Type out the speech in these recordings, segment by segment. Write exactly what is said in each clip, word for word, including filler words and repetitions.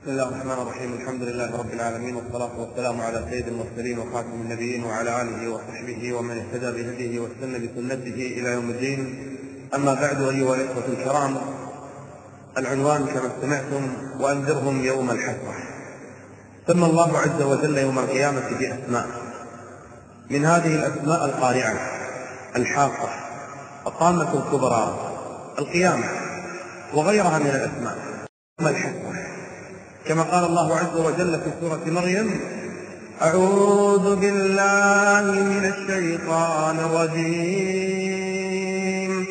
بسم الله الرحمن الرحيم. الحمد لله رب العالمين، والصلاة والسلام على سيد المرسلين وخاتم النبيين وعلى آله وصحبه ومن اهتدى بهديه واستنى بسنته إلى يوم الدين. أما بعد، أيها الإخوة الكرام، العنوان كما سمعتم: وأنذرهم يوم الحسرة. سمى الله عز وجل يوم القيامة بأسماء، من هذه الأسماء القارعة الحاقة الطامة الكبرى القيامة، وغيرها من الأسماء. يوم الحسرة كما قال الله عز وجل في سورة مريم: أعوذ بالله من الشيطان الرجيم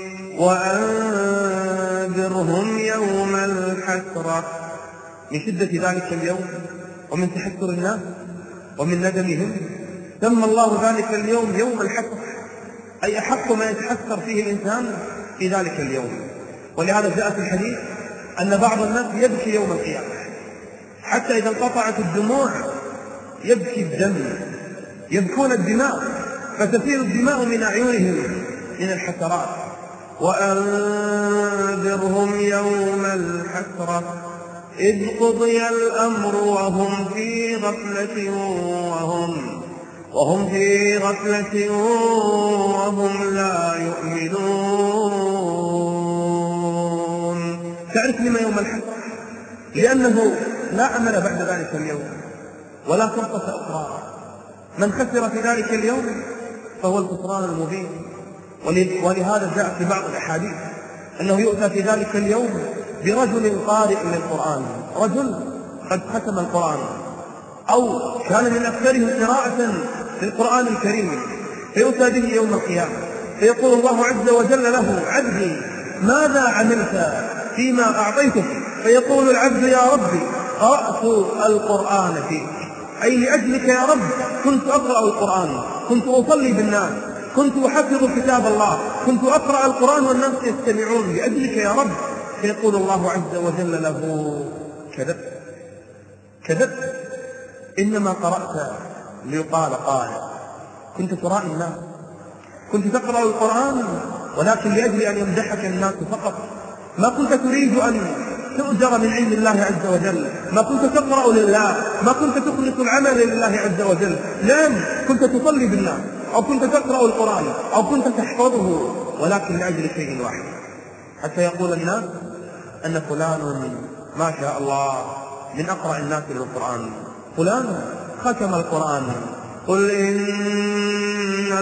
وأنذرهم يوم الحسرة. من شدة ذلك اليوم ومن تحسر الناس ومن ندمهم سمى الله ذلك اليوم يوم الحسرة، أي أحق ما يتحسر فيه الإنسان في ذلك اليوم. ولهذا جاء في الحديث أن بعض الناس يبكي يوم القيامة، حتى إذا انقطعت الدموع يبكي الدم، يبكون الدماء، فتسيل الدماء من أعينهم من الحسرات. وأنذرهم يوم الحسرة إذ قضي الأمر وهم في غفلة وهم وهم في غفلة وهم لا يؤمنون. تعرف لما يوم الحسرة؟ لأنه لا أمل بعد ذلك اليوم ولا فرصة أخرى. من خسر في ذلك اليوم فهو الخسران المبين. ولهذا جاء في بعض الأحاديث أنه يؤتى في ذلك اليوم برجل قارئ للقرآن، رجل قد ختم القرآن أو كان من أكثرهم قراءة للقرآن الكريم، فيؤتى به يوم القيامة فيقول الله عز وجل له: عبدي ماذا عملت فيما أعطيتك؟ فيقول العبد: يا ربي قرأت القرآن فيك، أي لأجلك يا رب كنت أقرأ القرآن، كنت أصلي بالناس، كنت أحفظ كتاب الله، كنت أقرأ القرآن والناس يستمعون لأجلك يا رب. فيقول الله عز وجل له: كذبت كذبت إنما قرأت ليقال قارئ، كنت ترائي الناس، كنت تقرأ القرآن ولكن لأجل أن يمدحك الناس فقط، ما كنت تريد أن تؤجر من علم الله عز وجل، ما كنت تقرأ لله، ما كنت تخلص العمل لله عز وجل. نعم، كنت تصلي بالناس أو كنت تقرأ القرآن أو كنت تحفظه، ولكن لأجل شيء واحد، حتى يقول الناس أن فلان ما شاء الله من أقرأ الناس للقرآن، فلان ختم القرآن. قل إن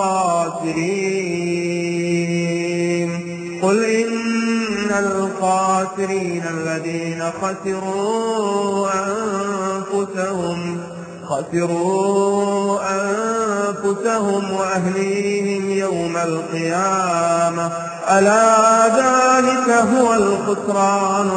الخاسرين قل إن الخاسرين الذين خسروا أنفسهم خسروا أنفسهم وأهليهم يوم القيامة ألا ذلك هو الخسران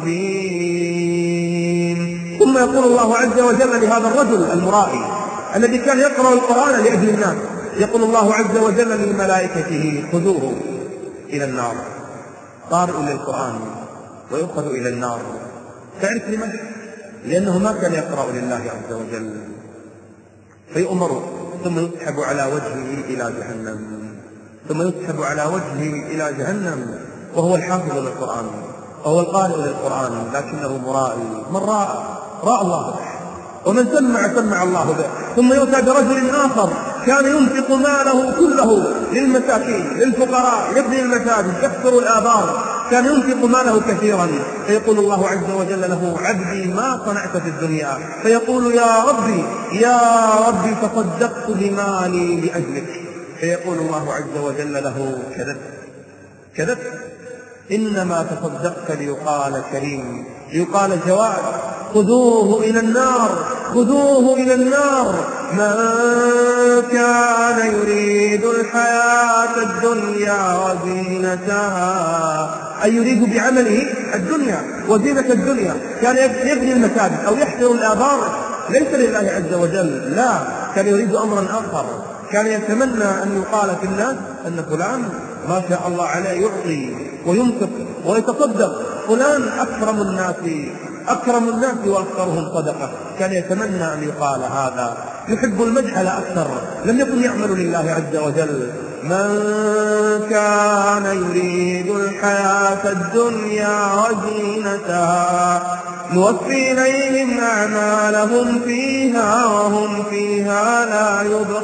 المبين. ثم يقول الله عز وجل لهذا الرجل المرائي الذي كان يقرأ القرآن لأجل الناس، يقول الله عز وجل لملائكته: خذوه إلى النار. قارئ للقرآن ويؤخذ إلى النار. تعرف لماذا؟ لأنه ما كان يقرأ لله عز وجل، فيؤمر ثم يسحب على وجهه إلى جهنم، ثم يسحب على وجهه إلى جهنم وهو الحافظ للقرآن وهو القارئ للقرآن، لكنه مرائي. من راى راى الله به، ومن سمع سمع الله به. ثم يؤتى برجل آخر كان ينفق ماله كله للمساكين للفقراء، يبني المساجد، يكسر الآبار، كان ينفق ماله كثيرا، فيقول الله عز وجل له: عبدي ما صنعت في الدنيا؟ فيقول: يا ربي يا ربي تصدقت بمالي لأجلك. فيقول الله عز وجل له: كذبت كذبت إنما تصدقت ليقال كريم، ليقال جواد. خذوه إلى النار خذوه إلى النار من كان يريد الحياة الدنيا وزينتها، أي يريد بعمله الدنيا وزينة الدنيا. كان يبني المساجد أو يحفر الآبار ليس لله عز وجل، لا، كان يريد أمرا آخر. كان يتمنى أن يقال في الناس أن فلان ما شاء الله عليه يعطي وينفق ويتصدق، فلان أكرم الناس أكرم الناس وأكثرهم صدقة. كان يتمنى أن يقال هذا، يحب المدح لا أكثر، لم يكن يعمل لله عز وجل. من كان يريد الحياة الدنيا وزينتها نوفي إليهم أعمالهم فيها وهم فيها لا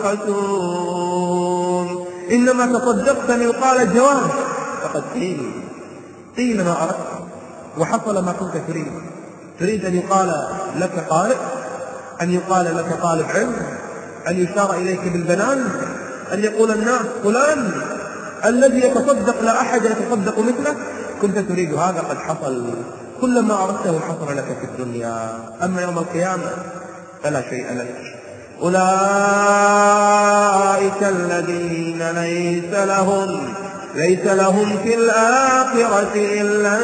يبخسون. إنما تصدقت أن يقال الجواب فقد قيل قيل ما أردت وحصل ما كنت تريد. تريد أن يقال لك قارئ، أن يقال لك طالب علم، أن يشار إليك بالبنان، أن يقول الناس فلان الذي يتصدق لا أحد يتصدق مثله. كنت تريد هذا قد حصل، كل ما أردته حصل لك في الدنيا. أما يوم القيامة فلا شيء لك. أولئك الذين ليس لهم ليس لهم في الآخرة إلا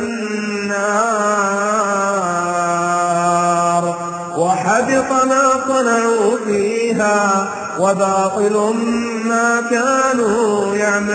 النار وحبط ما صنعوا فيها وباطل ما كانوا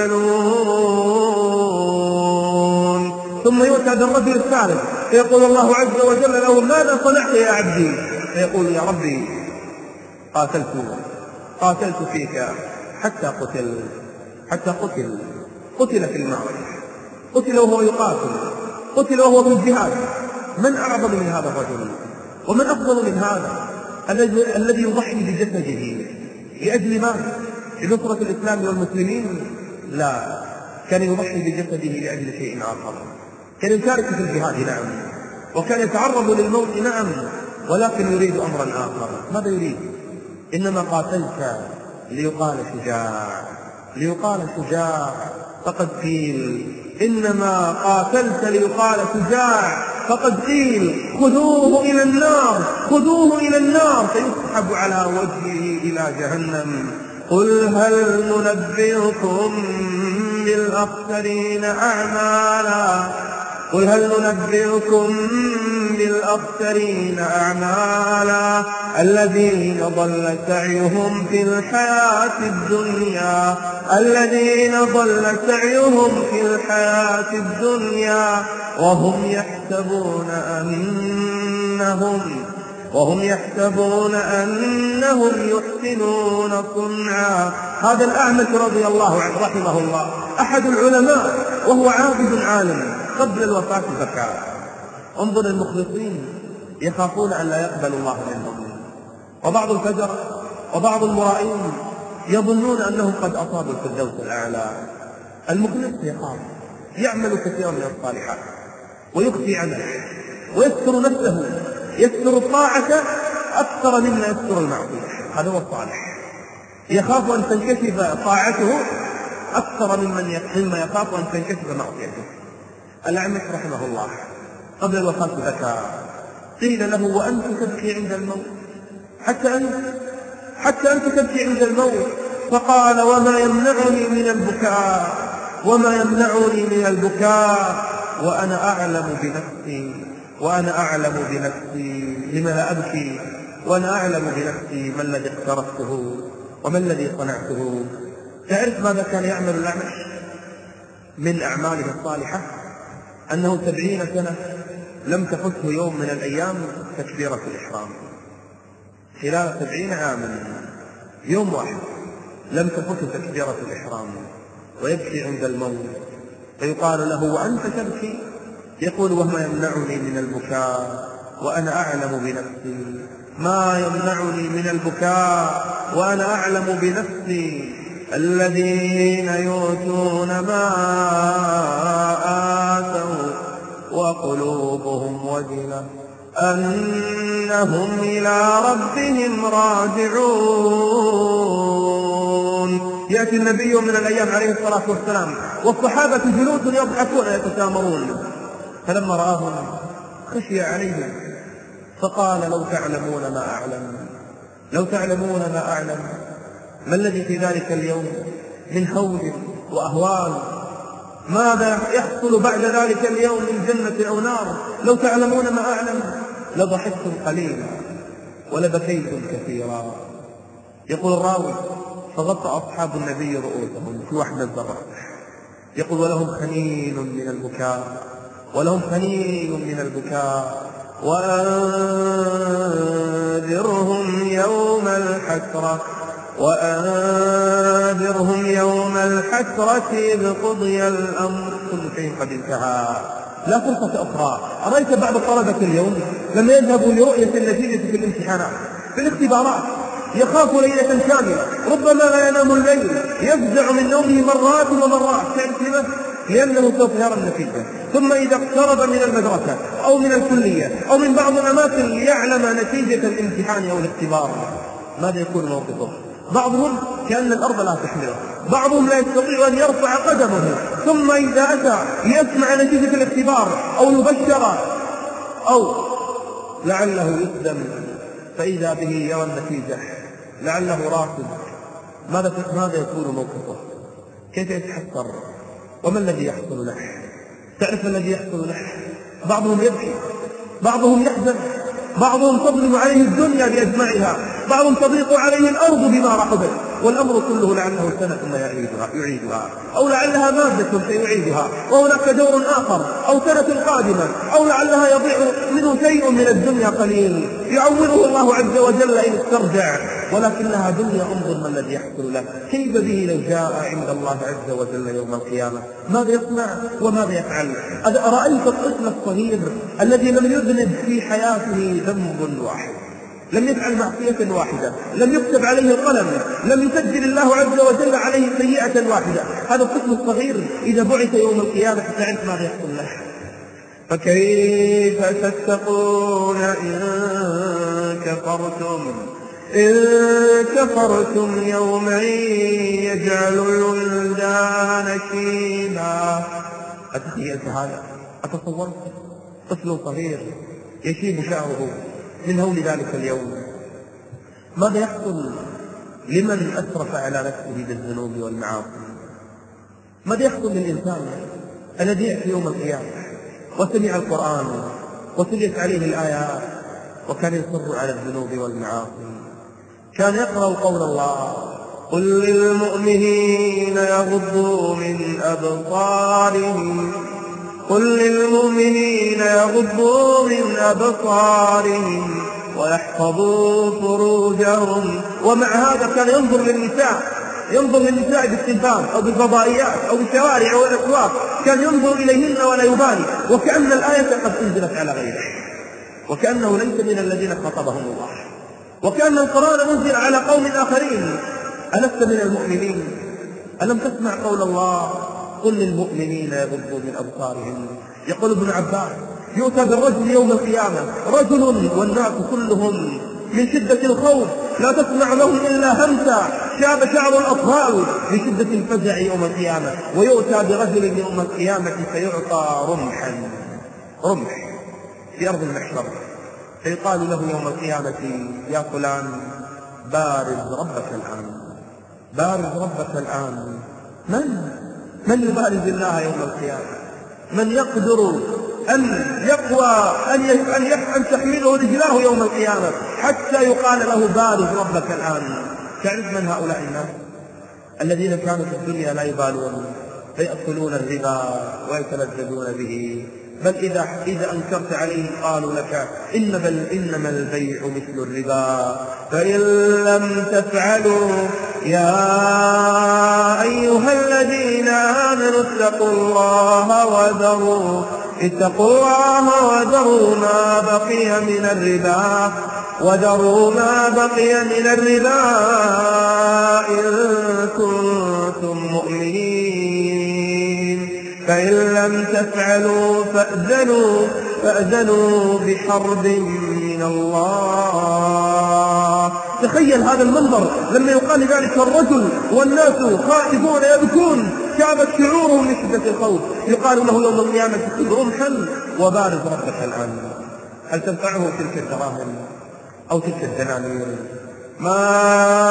يعملون. ثم يؤتى بالرجل الثالث فيقول الله عز وجل له ماذا صنعت يا عبدي؟ فيقول يا ربي قاتلت قاتلت فيك حتى قتل حتى قتل قتل في المعركة، قتل وهو يقاتل، قتل وهو في الجهاد. من أعظم من هذا الرجل ومن أفضل من هذا الذي يضحي بجسده لأجل ماذا؟ لنصرة الإسلام والمسلمين؟ لا، كان يضحي بجسده لأجل شيء آخر. كان يشارك في الجهاد نعم، وكان يتعرض للموت نعم، ولكن يريد أمرا آخر. ماذا يريد؟ إنما قاتلت ليقال شجاع ليقال شجاع فقد قيل. إنما قاتلت ليقال شجاع فقد قيل خذوه إلى النار خذوه إلى النار فيسحب على وجهه إلى جهنم. قل هل ننبئكم بالأخسرين أعمالا قل هل ننبئكم بالأخسرين أعمالا الذين ضل سعيهم في الحياة الدنيا الذين ضل سعيهم في الحياة الدنيا وهم يحسبون أنهم وهم يحسبون أنهم يحسنون صنعا. هذا الأعمش رضي الله عنه رحمه الله أحد العلماء وهو عابد عالم، قبل الوفاة بكى. انظر المخلصين يخافون أن لا يقبل الله منهم، وبعض الفجر وبعض المرائين يظنون أنهم قد أصابوا الفردوس الأعلى. المخلص يخاف، يعمل كثيرا من الصالحات ويخفي عنه ويستر نفسه، يستر الطاعة أكثر مما يستر المعصية. هذا هو الصالح، يخاف أن تنكشف طاعته أكثر مما يخاف أن تنكشف معصيته. الأعمش رحمه الله قبل الوفاة بكى. قيل له وأنت تبكي عند الموت؟ حتى أنت حتى أنت تبكي عند الموت؟ فقال وما يمنعني من البكاء وما يمنعني من البكاء وأنا أعلم بنفسي وأنا أعلم بنفسي لما لا أبكي وأنا أعلم بنفسي ما الذي اقترفته وما الذي صنعته. تعرف ماذا كان يعمل الأعمش من أعماله الصالحة؟ أنه سبعين سنة لم تفته يوم من الأيام تكبيرة الإحرام. خلال سبعين عاما يوم واحد لم تفته تكبيرة الإحرام، ويبكي عند الموت فيقال له وأنت تبكي؟ يقول وما يمنعني من البكاء وأنا أعلم بنفسي ما يمنعني من البكاء وأنا أعلم بنفسي الذين يؤتون ما آتوا وقلوبهم وجلة أنهم إلى ربهم راجعون. يأتي النبي من الأيام عليه الصلاة والسلام والصحابة جلوس يضحكون يتسامرون، فلما رآهم خشي عليهم فقال لو تعلمون ما أعلم لو تعلمون ما أعلم ما الذي في ذلك اليوم من هول وأهوال، ماذا يحصل بعد ذلك اليوم من جنة أو نار، لو تعلمون ما أعلم لضحكتم قليلا ولبكيتم كثيرا. يقول الراوي فغطى أصحاب النبي رؤوسهم في وحدة الزرع، يقول ولهم خنين من البكاء ولهم خنين من البكاء وأنذرهم يوم الحسرة وأنذرهم وأنذرهم يوم الحسرة إذ قضي الأمر كل شيء قد انتهى. لا فرصة أخرى. أرأيت بعض الطلبة اليوم لما يذهبوا لرؤية النتيجة في الامتحانات في الاختبارات يخاف ليلة كاملة، ربما لا ينام الليل، يفزع من نومه مرات ومرات. تعرف لماذا؟ لأنه سوف يرى النتيجة. ثم إذا اقترب من المدرسة أو من الكلية أو من بعض الأماكن ليعلم نتيجة الامتحان أو الاختبار، ماذا يكون موقفه؟ بعضهم كأن الأرض لا تحمله، بعضهم لا يستطيع أن يرفع قدمه. ثم إذا أتى يسمع نتيجة الاختبار أو يبشر أو لعله يقدم فإذا به يرى النتيجة، لعله راكب، ماذا ماذا يكون موقفه؟ كيف يتحسر؟ وما الذي يحصل له؟ تعرف الذي يحصل له؟ بعضهم يبكي، بعضهم يحزن، بعضهم تظلم عليه الدنيا بأجمعها، بعضهم تضيق عليه الأرض بما رحبت، والأمر كله لعله سنة ثم يعيدها يعيدها أو لعلها مادة سيعيدها، وهناك دور آخر أو سنة قادمة، أو لعلها يضيع منه شيء من الدنيا قليل يعوضه الله عز وجل إن استرجع، ولكنها دنيا. انظر ما الذي يحصل له. كيف به لو جاء عند الله عز وجل يوم القيامة؟ ماذا يصنع وماذا يفعل؟ أرأيت الطفل الصغير الذي لم يذنب في حياته ذنب واحد، لم يفعل معصية واحدة، لم يكتب عليه القلم، لم يسجل الله عز وجل عليه سيئة واحدة، هذا الطفل الصغير إذا بعث يوم القيامة تعرف ماذا يحصل له؟ فكيف تتقون إن كفرتم إن كفرتم يوما يجعل الولدان شيبا. أتخيلت هذا؟ أتصورت طفل صغير يشيب شعره من هول ذلك اليوم؟ ماذا يحصل لمن أسرف على نفسه بالذنوب والمعاصي؟ ماذا يحصل للإنسان الذي يأتي يوم القيامة وسمع القرآن وتليت عليه الآيات وكان يصر على الذنوب والمعاصي؟ كان يقرأ قول الله: قل للمؤمنين يغضوا من أبصارهم قل للمؤمنين يغضوا من أبصارهم ويحفظوا فروجهم. ومع هذا كان ينظر للنساء ينظر للنساء بالتلفاز أو بالفضائيات أو بالشوارع أو الأسواق، كان ينظر إليهن ولا يبالي، وكأن الآية قد أنزلت على غيره، وكأنه ليس من الذين خاطبهم الله، وكأن القرآن منزل على قوم آخرين. ألست من المؤمنين؟ ألم تسمع قول الله: قل للمؤمنين يغضوا من أبصارهم؟ يقول ابن عباس: يؤتى بالرجل يوم القيامة رجل والناس كلهم من شدة الخوف لا تسمع لهم إلا همسا، شاب شعر الأطفال بشدة الفزع يوم القيامة، ويؤتى برجل يوم القيامة فيعطى رمحا رمح في أرض المحشر، فيقال له يوم القيامة: يا فلان بارز ربك الآن، بارز ربك الآن. من؟ من يبارز الله يوم القيامة؟ من يقدر أن يقوى أن أن تحمله رجلاه يوم القيامة حتى يقال له بارز ربك الآن؟ تعرف من هؤلاء الناس الذين كانوا في الدنيا لا يبالون فيأكلون الربا ويتلذذون به، بل إذا إذا أنكرت عليهم قالوا لك إن بل إنما البيع مثل الربا فإن لم تفعلوا يا أيها الذين آمنوا اتقوا الله وذروا اتقوا الله وذروا ما بقي من الربا وذروا ما بقي من الربا إن كنتم مؤمنين، فإن لم تفعلوا فأذنوا فأذنوا بحرب من الله. تخيل هذا المنظر لما يقال ذلك الرجل والناس خائفون يبكون شابت شعورهم من شدة الخوف، يقال له يوم القيامة: خذ رمحا وبارز ربك الآن. هل تنفعه تلك الدراهم أو تلك الدنانير؟ ما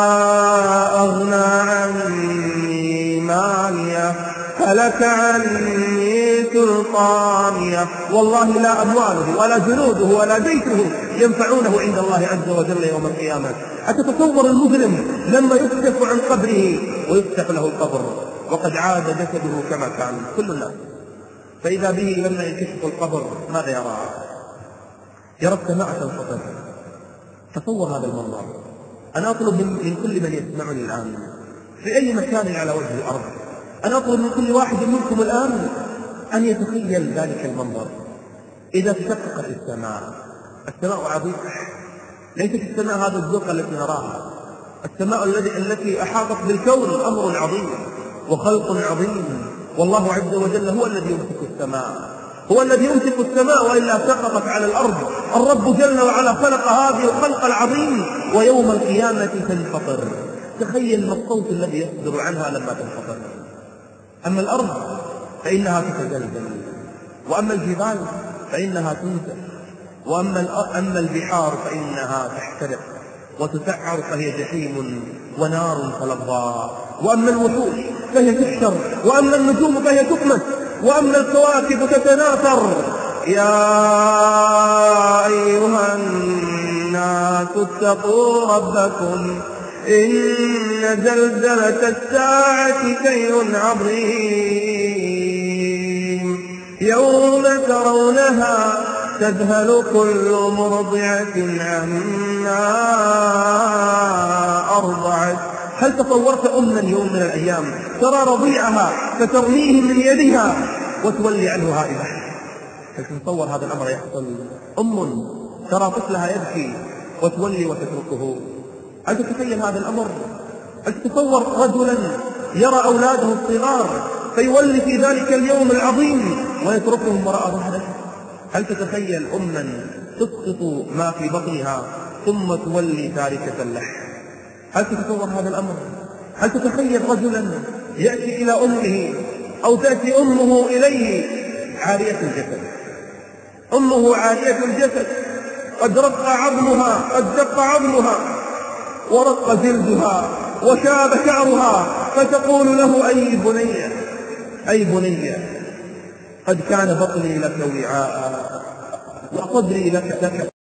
أغنى عني ماليه هلك عني سلطانيه. والله لا أمواله ولا جنوده ولا بيته ينفعونه عند الله عز وجل يوم القيامة. أتتصور المسلم لما يكشف عن قبره ويفتح له القبر وقد عاد جسده كما كان كل الناس، فإذا به لما يكشف القبر ماذا يرى؟ يرى السماء تنفطر. تصور هذا المنظر. أنا أطلب من كل من يسمعني الآن في أي مكان على وجه الأرض. أنا أطلب من كل واحد منكم الآن أن يتخيل ذلك المنظر إذا تشققت السماء. السماء عظيمة، ليست السماء هذا الزقة التي نراها، السماء التي التي أحاطت بالكون أمر عظيم وخلق عظيم، والله عز وجل هو الذي يمسك السماء، هو الذي يمسك السماء وإلا سقطت على الأرض. الرب جل وعلا خلق هذه الخلق العظيم ويوم القيامة تنفطر. تخيل ما الصوت الذي يصدر عنها لما تنفطر. أما الأرض فإنها تتزلزل، وأما الجبال فإنها تنسف، وأما أما البحار فإنها تحترق وتسعر فهي جحيم ونار تلظى، وأما الوحوش فهي تحشر، وأما النجوم فهي تطمس، وأما الكواكب تتناثر. يا أيها الناس اتقوا ربكم إن زلزلة الساعة شيء عظيم يوم ترونها تذهل كل مرضعة عما أرضعت. هل تصورت أما يوم من الأيام ترى رضيعها فترميه من يدها وتولي عنه هائبة؟ هل تتصور هذا الأمر يحصل؟ أم ترى طفلها يبكي وتولي وتتركه. هل تتخيل هذا الأمر؟ هل تتصور رجلا يرى أولاده الصغار فيولي في ذلك اليوم العظيم ويتركهم وراء ظهره؟ هل تتخيل أما تسقط ما في بطنها ثم تولي تاركة اللحم؟ هل تتصور هذا الأمر؟ هل تتخيل رجلا يأتي إلى أمه أو تأتي أمه إليه عارية الجسد، أمه عارية الجسد، قد رق عظمها، قد دق عظمها ورق جلدها وشاب شعرها، فتقول له أي بني أي بني قد كان بطني لك وعاء وصدري لك لك